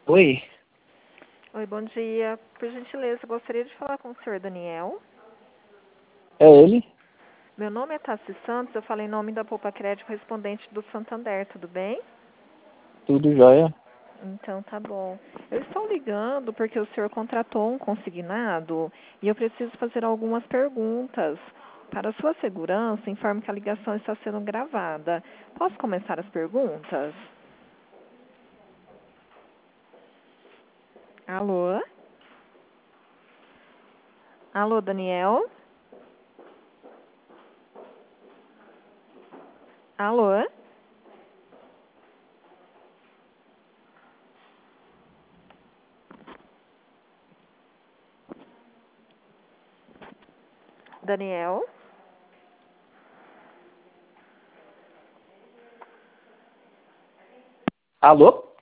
Oi, Oi, bom dia. Por gentileza, gostaria de falar com o senhor Daniel. é ele? Meu nome é Tassi Santos, eu falo em nome da Poupa Crédito Correspondente do Santander, tudo bem? Tudo jóia? Então tá bom. Eu estou ligando porque o senhor contratou um consignado e eu preciso fazer algumas perguntas. Para sua segurança, informe que a ligação está sendo gravada. Posso começar as perguntas? Alô? Alô, Daniel? Alô? Daniel? Alô?